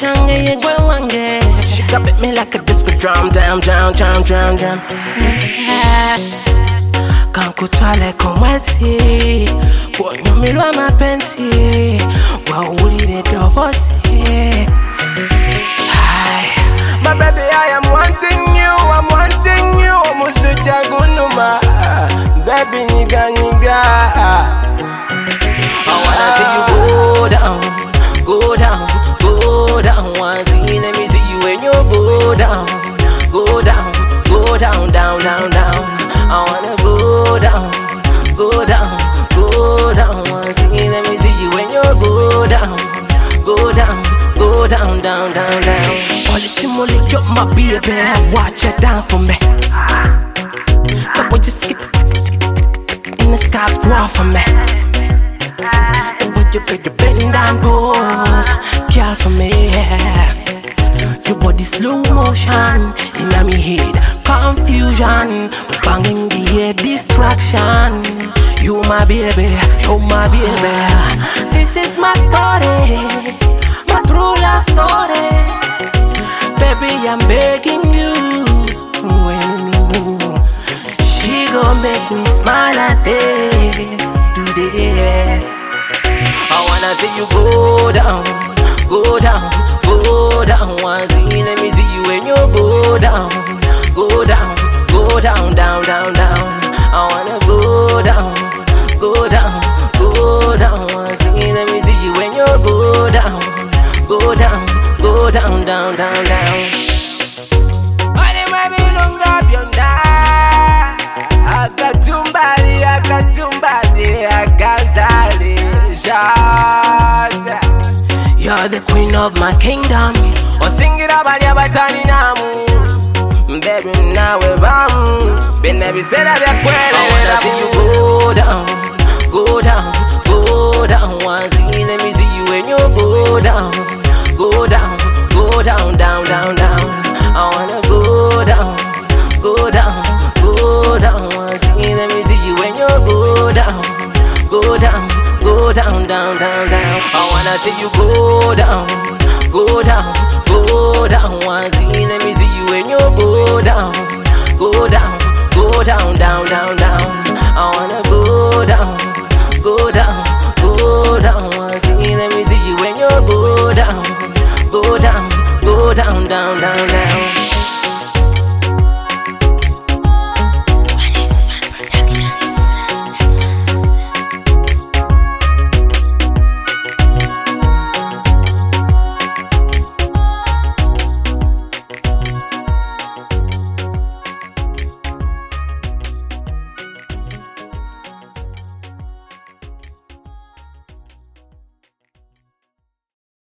change ye gwe wange. She got bit me like a disco drum, down. Kankutwale kumwezi, kunyumirwa mapenzi, wawulire divorce. My baby, I am wanting you, Musuja gunuma, baby niga. I wanna see you go down. Once again, let me see you when you go down. I wanna go down. Once again, let me see you when you go down. Molly, you're my baby, watch it down for me. The way you skip in the sky, grow for me. The way you get your bend down pose, girl for me. Your body slow motion, in my head, confusion, banging the head, distraction. You my baby. This is my story, my true love story. Baby, I'm begging you, she gon' make me smile a day today. I wanna see you go down. Once again, let me see you when you go down. I wanna go down. Once again, let me see you when you go down. Wale mabilunga byonna akatumbali akazale jata. You're the queen of my kingdom. Osingira bali abatani namu. Baby nawe bamu. Bena bisera byakwelera. I wanna see you go down. Once again, let me see you when you go down. I wanna go down. Once again, let me see you when you go down. I wanna see you go down. Once again, let me see you when you go down.